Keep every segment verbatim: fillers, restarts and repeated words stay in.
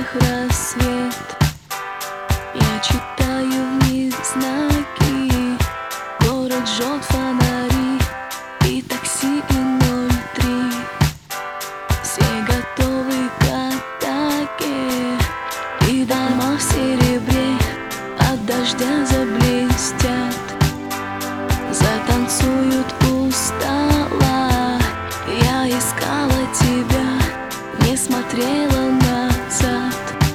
окнах рассвет. Я читаю в них знаки, город жжет фонари и такси и ноль три. Все готовы к атаке, и дома в серебре от дождя заблестят. Затанцуют у стола. Я искала тебя, не смотрела назад.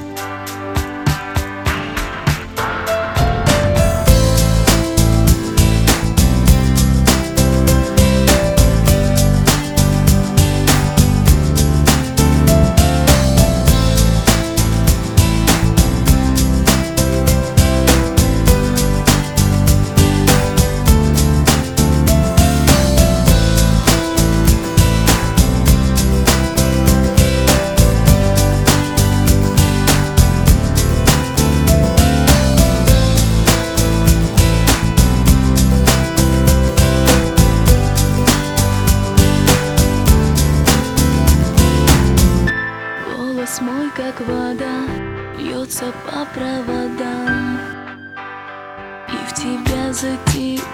Голос мой, как вода, льется по проводам, и в тебя затекает.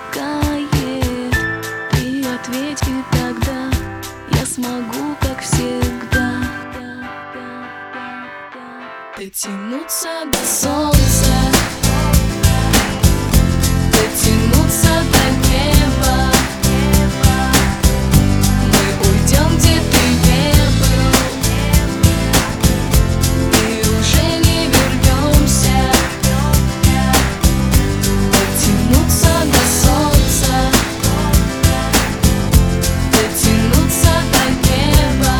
Ты ответь, и тогда я смогу, как всегда, дотянуться до солнца, дотянуться до неба. Мы уйдем, где ты не был, и уже не вернемся. Дотянуться до солнца, дотянуться до неба.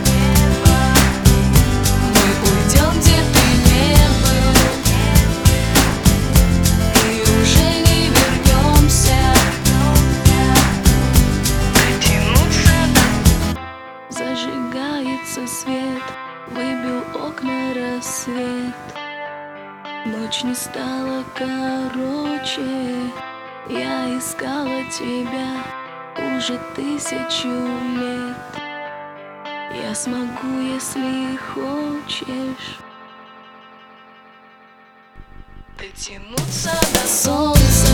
Мы уйдем, где ты не был, и уже не вернемся. Дотянуться до... Зажигается свет, выбил окна рассвет. Ночь не стала короче. Я искала тебя уже тысячу лет. Я смогу, если хочешь, дотянуться до солнца.